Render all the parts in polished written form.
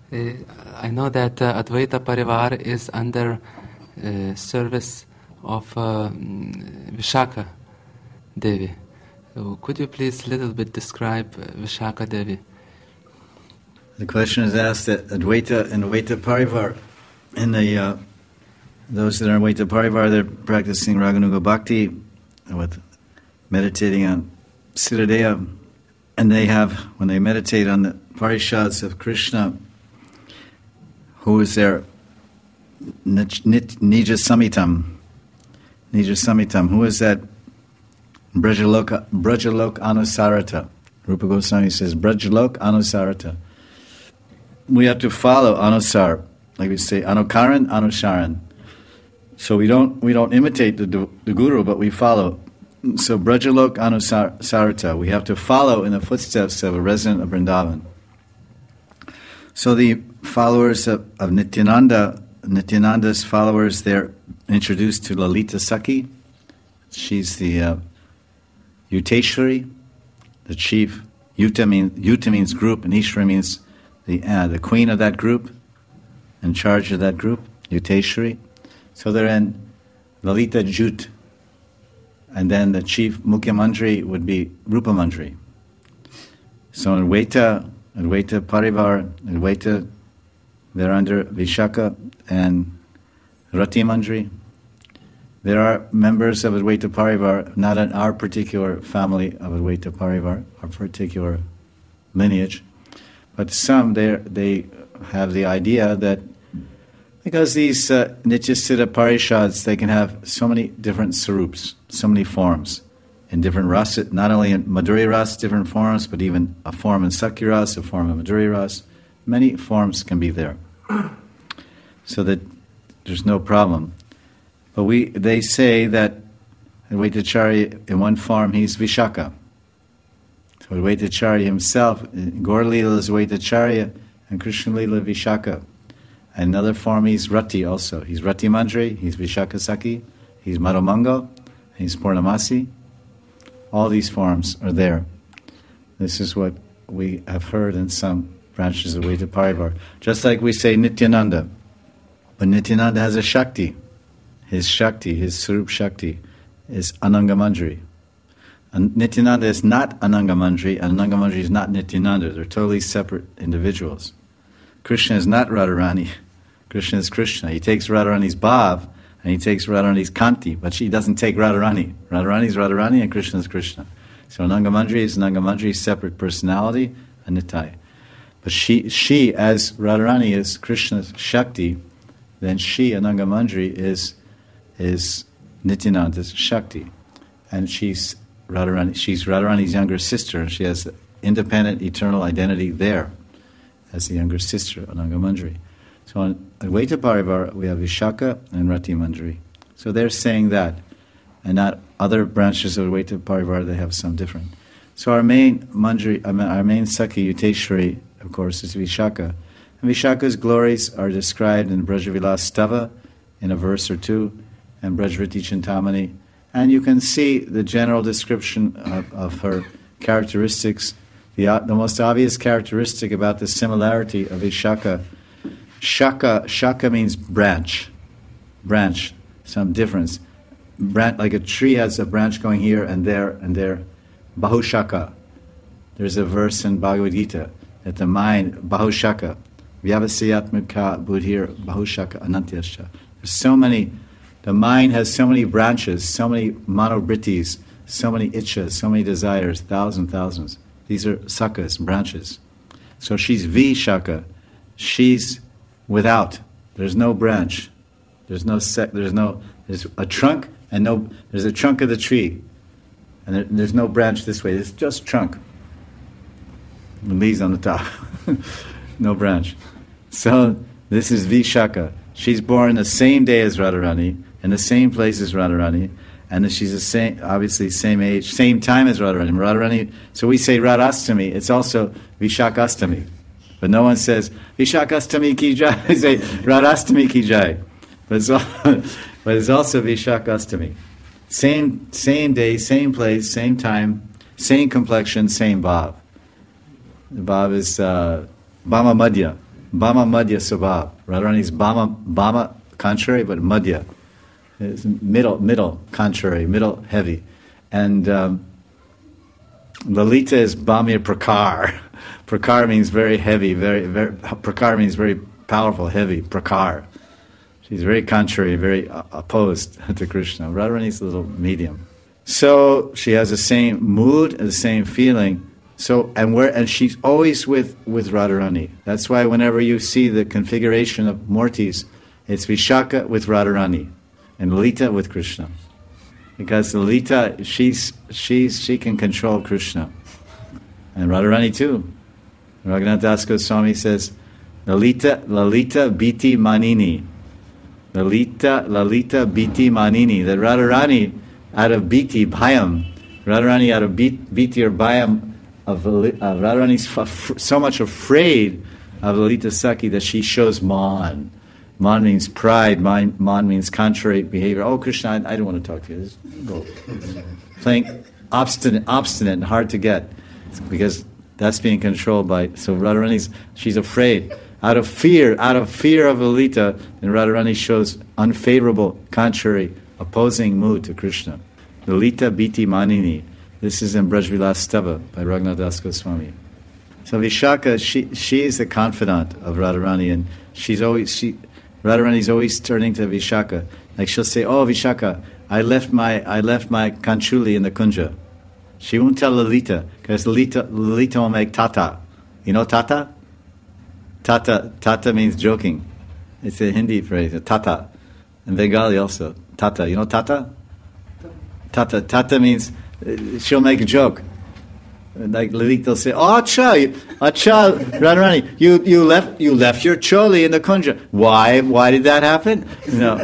I know that Advaita Parivar is under service of Vishaka Devi. Could you please a little bit describe Vishaka Devi? The question is asked that Advaita and Advaita Parivar, and those that are Advaita Parivar, they're practicing Raganuga Bhakti with meditating on Siddhadeya, and they have, when they meditate on the Parishads of Krishna, who is their Nija Samitam, who is that Brajalok Anusarata. Rupa Goswami says, Brajalok Anusarata. We have to follow Anusar, like we say, Anukaran, Anusharan. So we don't imitate the Guru, but we follow. So Brajalok Anusarata, we have to follow in the footsteps of a resident of Vrindavan. So the followers of Nityananda's followers, they're introduced to Lalita Sakhi. She's the Yuteshwari, the chief. Yuta means group, and Ishwari means the queen of that group, in charge of that group, Yuteshwari. So they're in Lalita Jut. And then the chief Mukhya Mandri would be Rupa Mandri. So in Advaita Parivar, Advaita, they're under Vishaka and Rati Mandri. There are members of Advaita Parivar, not in our particular family of Advaita Parivar, our particular lineage, but some they have the idea that because these Nityasiddha Parishads, they can have so many different sarups, so many forms, in different rasa, not only in Madhuri Ras, different forms, but even a form in Sakya Ras, a form in Madhuri Ras. Many forms can be there, so that there's no problem. But they say that Advaitacharya, in one form, he's Vishaka. So Advaitacharya himself, Gaur Leela is Advaitacharya, and Krishna Leela Vishaka. Another form, he's Rati also. He's Rati Mandri, he's Vishaka Sakhi, he's Madhumangal, he's Purnamasi. All these forms are there. This is what we have heard in some branches of Advaita Parivar. Just like we say Nityananda. But Nityananda has a Shakti. His Sarup Shakti, is Ananga Mandri. And Nityananda is not Ananga Mandri, and Ananga Mandri is not Nityananda. They're totally separate individuals. Krishna is not Radharani. Krishna is Krishna. He takes Radharani's Bhav, and he takes Radharani's Kanti, but she doesn't take Radharani. Radharani is Radharani, and Krishna is Krishna. So Ananga Mandri is Ananga Mandri's separate personality, and Nitai. But she, as Radharani is Krishna's Shakti, then she, Ananga Mandri, is Nityananda's Shakti. And she's Radharani's younger sister, and she has independent, eternal identity there as the younger sister, Ananga Mandri. So on Advaita Parivar, we have Vishaka and Rati Mandri. So they're saying that, and not other branches of Advaita Parivar, they have some different. So our main Mandri, our main Sakhi, Yuteshwari, of course, is Vishaka. And Vishaka's glories are described in Brajavilas Stava in a verse or two, and Brajvriti Chintamani. And you can see the general description of her characteristics. The most obvious characteristic about the similarity of Vishaka, Shaka means branch, some difference. Like a tree has a branch going here and there, Bahushaka. There's a verse in Bhagavad Gita that the mind, Bahushaka, Vyavasayatmika Buddhir Bahushaka Anantyascha. There's so many, the mind has so many branches, so many monobritis, so many itchas, so many desires, thousands. These are sakas, branches. So she's Vishaka. She's without. There's no branch. There's a trunk and there's a trunk of the tree. And there's no branch this way. It's just trunk. The leaves on the top. No branch. So this is Vishaka. She's born the same day as Radharani, in the same place as Radharani, and she's the same, obviously same age, same time as Radharani. So we say Radhastami, it's also Vishakastami. But no one says Vishakastami ki jai. They say Radhastami ki jai. But it's also Vishakastami. Same day, same place, same time, same complexion, same bhav. The bhav is Bhama Madhya. Bama Madhya Swabhav. Radharani's Bama contrary, but Madhya. It's middle, contrary, middle, heavy. And Lalita is Bamya Prakar. Prakar means very heavy, very Prakar means very powerful, heavy, Prakar. She's very contrary, very opposed to Krishna. Radharani's a little medium. So she has the same mood and the same feeling. So and she's always with Radharani. That's why whenever you see the configuration of Murtis, it's Vishaka with Radharani and Lalita with Krishna. Because Lalita, she can control Krishna. And Radharani too. Raghunath Das Goswami says, Lalita Biti Manini. Lalita Biti Manini. That Radharani out of Biti, Bhayam. Radharani out of Biti or Bhayam, Radharani's so much afraid of Lalita Sakhi that she shows Man. Man means pride, Man means contrary behavior. Oh, Krishna, I don't want to talk to you. Just go. Playing obstinate and hard to get. Because that's being controlled by... So Radharani's, she's afraid. Out of fear of Lalita, and Radharani shows unfavorable, contrary, opposing mood to Krishna. Lalita Biti Manini. This is in Braj Vilas Stava by Raghunath Das Goswami. So Vishaka, she is the confidant of Radharani, and Radharani's always turning to Vishaka. Like she'll say, "Oh Vishaka, I left my kanchuli in the kunja." She won't tell Lalita because Lalita will make tata. You know tata? Tata means joking. It's a Hindi phrase. Tata, in Bengali also. Tata. You know tata? Tata means she'll make a joke. Like Lalita will say, "Oh, acha, Radharani, you left your choli in the kunja. Why did that happen?" No.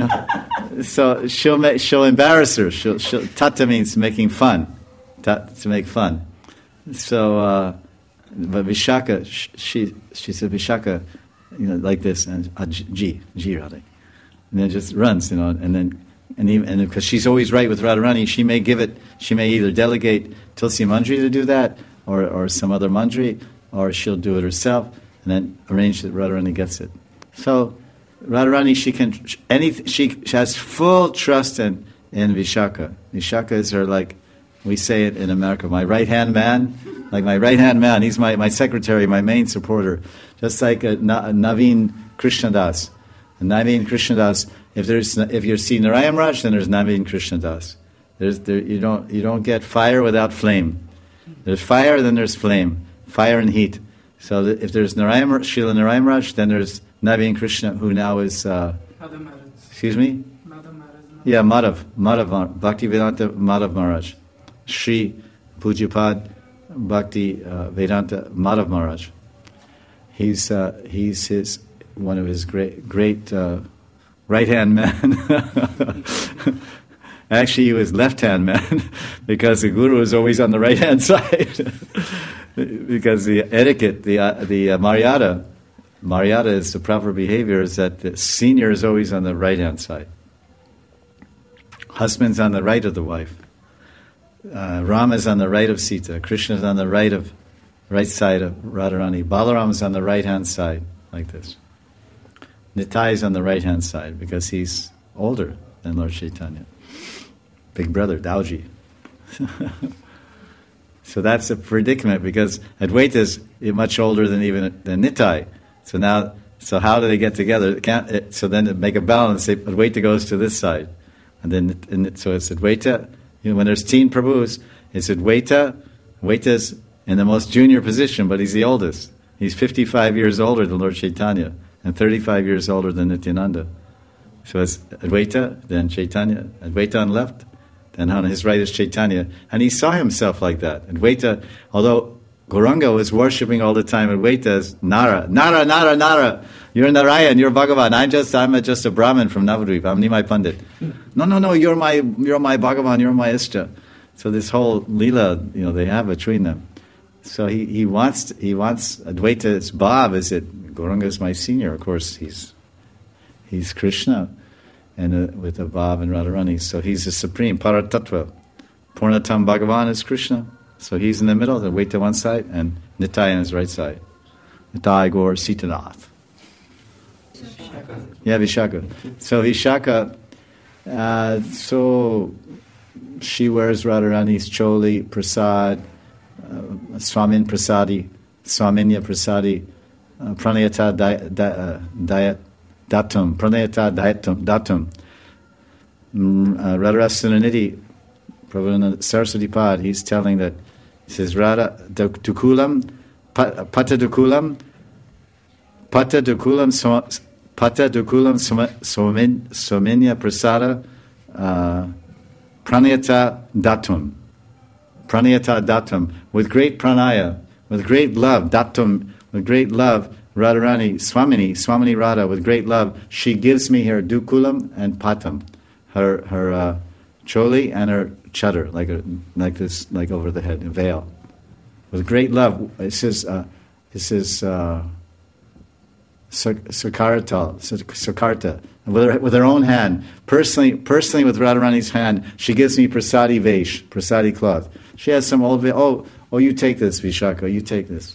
So she'll embarrass her. She'll tata means making fun, to make fun. So, but Vishaka, she said Vishaka, like this, and G Radha, and then just runs, and then. And because she's always right with Radharani, she may either delegate Tulsi Mandri to do that, or some other Mandri, or she'll do it herself, and then arrange that Radharani gets it. So Radharani, she has full trust in Vishaka. Vishaka is her, like we say it in America, my right-hand man. Like my right-hand man, he's my secretary, my main supporter. Just like Naveen Krishnadas. And Naveen Krishnadas, if you see Narayan Raj, then there's Naveen Krishnadas. You don't get fire without flame. There's fire, then there's flame. Fire and heat. So if there's Srila Narayan Raj, then there's Naveen Krishna, who now is... excuse me? Yeah, Madhav, Bhaktivedanta Madhav Maharaj. Shri Pujapad Bhakti Vedanta Madhav Maharaj. He's one of his great right-hand man. Actually, he was left-hand man because the guru was always on the right-hand side. Because the etiquette, the Maryada is the proper behavior, is that the senior is always on the right-hand side. Husband's on the right of the wife. Rama is on the right of Sita. Krishna is on the right side of Radharani. Balaram is on the right-hand side, like this. Nitai is on the right-hand side because he's older than Lord Chaitanya. Big brother, Dauji. So that's a predicament because Advaita is much older than Nitai. So how do they get together? So then to make a balance, Advaita goes to this side. So it's Advaita. When there's teen Prabhus, it's Advaita. Advaita's in the most junior position, but he's the oldest. He's 55 years older than Lord Chaitanya and 35 years older than Nityananda. So it's Advaita, then Chaitanya. Advaita on the left, then on his right is Chaitanya. And he saw himself like that. Advaita, although Gauranga was worshipping all the time Advaita as Nara. Nara. You're Narayan, you're Bhagavan. I'm just a Brahmin from Navadvip. I'm Nimai Pandit. No, you're my Bhagavan, you're my Ishta. So this whole Leela, they have between them. So he wants Advaita's Bhav is that Gauranga is my senior. Of course, he's Krishna, and with the Bhav and Radharani. So he's the supreme Paratattva. Purnatam Bhagavan is Krishna. So he's in the middle, Advaita one side, and Nitai on his right side. Nitai Gaur Sitanath. Yeah, Vishaka. So Vishaka, so she wears Radharani's choli, prasad, Swamin Prasadi, Swaminya Prasadi, Pranayata Datum, Pranayata Datum. Radharasananidhi, Prabhupada Saraswati Pad, he's telling that, he says, Radha Dukulam, Pata Dukulam, Sominya Prasada, Pranayata Datum, with great pranaya, with great love, Datum, with great love, Radharani, Swamini Radha, with great love, she gives me her Dukulam and Patam, her choli and her chadar, like this, like over the head, a veil. With great love, it says Sakarta, with her own hand, personally with Radharani's hand, she gives me prasadi vesh, prasadi cloth. She has some old, oh, you take this, Vishaka, you take this.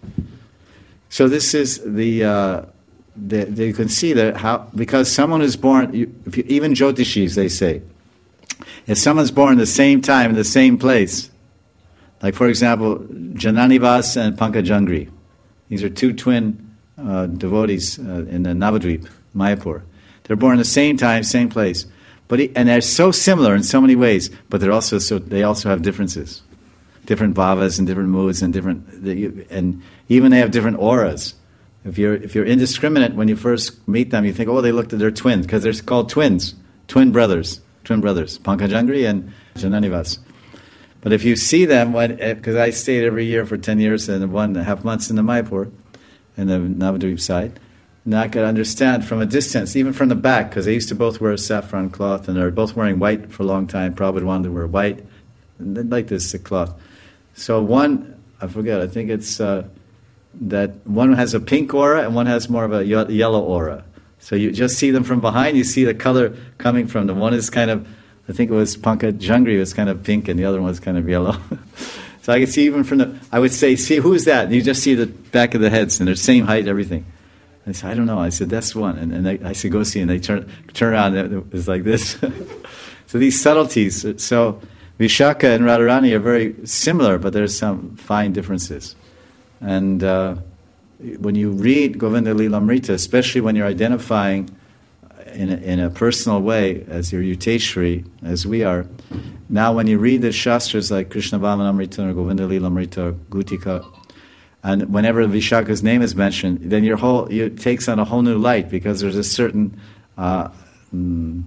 So this is you can see that how, because someone who's born, even Jyotishis, they say, if someone's born the same time in the same place, like for example, Jananivas and Pankajangri, these are two twin devotees in the Navadvip, Mayapur. They're born the same time, same place, and they're so similar in so many ways. But they also have differences, different bhavas and different moods and and even they have different auras. If you're indiscriminate when you first meet them, you think, oh, they're twins because they're called twins, twin brothers, Pankajangri and Jananivas. But if you see them, because I stayed every year for 10 years and 1.5 months in the Mayapur, in the Navadvip side, and I could understand from a distance, even from the back, because they used to both wear saffron cloth, and they were both wearing white for a long time. Prabhupada wanted to wear white, and they like this cloth. So one, I forget, I think it's that one has a pink aura and one has more of a yellow aura. So you just see them from behind, you see the color coming from them. One is kind of, I think it was Pankajangri was kind of pink and the other one was kind of yellow. So I could see even from I would say, see, who's that? And you just see the back of the heads and they're same height, everything. I said, I don't know. I said, that's one. And I said, go see. And they turn around and it was like this. So these subtleties. So Vishaka and Radharani are very similar, but there's some fine differences. And when you read Govinda Lilamrita, especially when you're identifying in a personal way as your Yuteshwari, as we are, now when you read the Shastras like Krishna Bhavanamrita or Govinda Lilamrita or Gutika, and whenever Vishaka's name is mentioned, then it takes on a whole new light because there's a certain sambandha,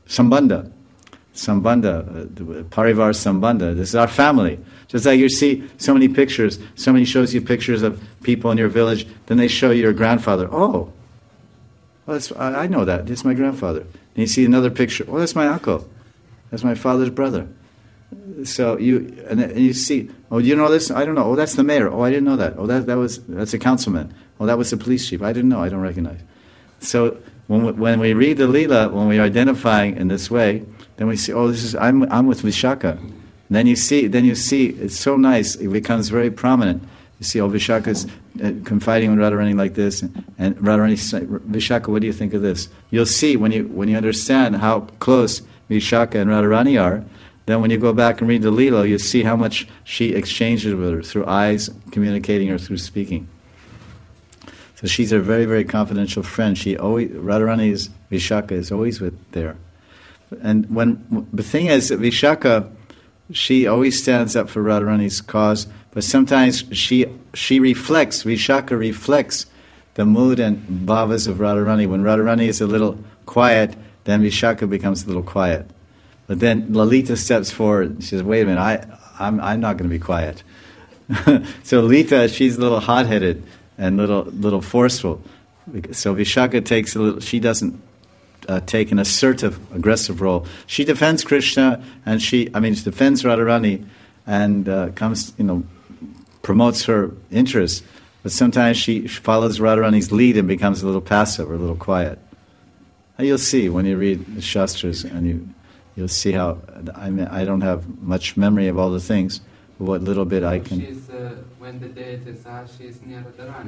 parivar sambandha. This is our family. Just like you see so many pictures, somebody shows you pictures of people in your village, then they show you your grandfather. Oh, I know that. This is my grandfather. And you see another picture. Oh, that's my uncle. That's my father's brother. So you see. Oh, do you know this? I don't know. Oh, that's the mayor. Oh, I didn't know that. Oh, that's a councilman. Oh, that was the police chief. I didn't know. I don't recognize. So when we read the Leela, when we're identifying in this way, then we see. Oh, I'm with Vishaka. And then you see. It's so nice. It becomes very prominent. You see, Vishaka's confiding in Radharani like this, and Radharani says, Vishaka, what do you think of this? You'll see when you understand how close Vishaka and Radharani are, then when you go back and read the Leela, you'll see how much she exchanges with her through eyes, communicating or through speaking. So she's a very, very confidential friend. Radharani's Vishaka is always there. And when the thing is that Vishaka, she always stands up for Radharani's cause, but sometimes Vishaka reflects the mood and bhavas of Radharani. When Radharani is a little quiet, then Vishaka becomes a little quiet. But then Lalita steps forward and she says, wait a minute, I'm not going to be quiet. So Lalita, she's a little hot-headed and little forceful. So Vishaka she doesn't take an assertive, aggressive role. She defends Krishna and she defends Radharani and promotes her interests. But sometimes she follows Radharani's lead and becomes a little passive or a little quiet. And you'll see when you read the Shastras and you'll see how, I don't have much memory of all the things, but what little bit I can... When the deities are, she's near Radharani.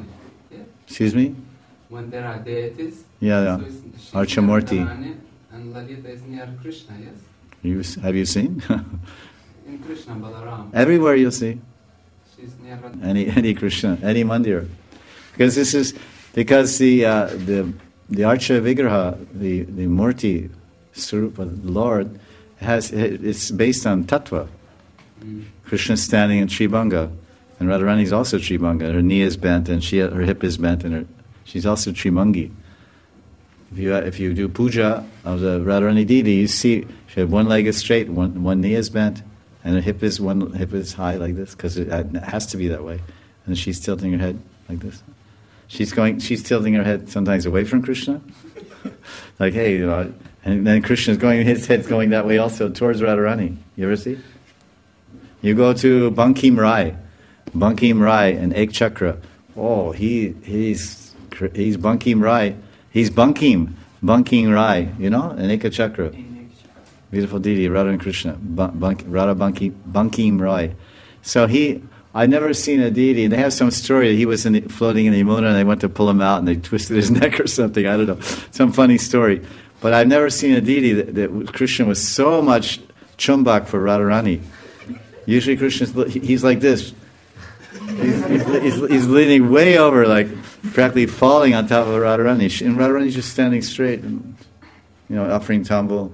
Yeah. Excuse me? When there are deities. Yeah. So she's Archamurti. near Radharani and Lalita is near Krishna, yes? Have you seen? In Krishna, Balaram. Everywhere you'll see. She's near Radharani. Any Krishna, any mandir. Because the Archa Vigraha, the Murti, Swarupa, the Lord, it's based on Tattva. Krishna's standing in Tribhanga, and Radharani is also Tribhanga. Her knee is bent, and her hip is bent, and she's also Trimangi. If you do puja of the Radharani deity, you see she has one leg is straight, one knee is bent, and her one hip is high like this, because it has to be that way. And she's tilting her head like this. She's tilting her head sometimes away from Krishna, like hey, and then Krishna's his head's going that way also towards Radharani. You ever see? You go to Bankim Rai and Ek Chakra. Oh, he's Bankim Rai. He's Bankim Rai, and Eka Chakra. Beautiful deity, Radha and Krishna. Radha Bankim Rai. So I've never seen a deity, and they have some story that he was floating in the Yamuna and they went to pull him out and they twisted his neck or something, I don't know. Some funny story. But I've never seen a deity that Krishna was so much chumbak for Radharani. Usually he's like this. He's leaning way over, like practically falling on top of Radharani. And Radharani's just standing straight and, offering tambul.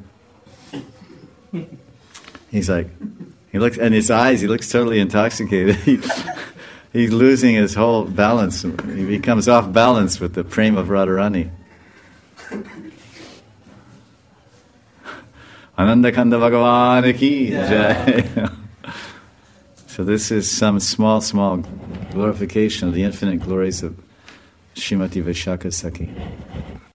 He's like, he looks totally intoxicated. He's losing his whole balance. He becomes off balance with the prema of Radharani. Ananda Kanda Bhagavan ki jai. So this is some small glorification of the infinite glories of Srimati Vishakha Sakhi.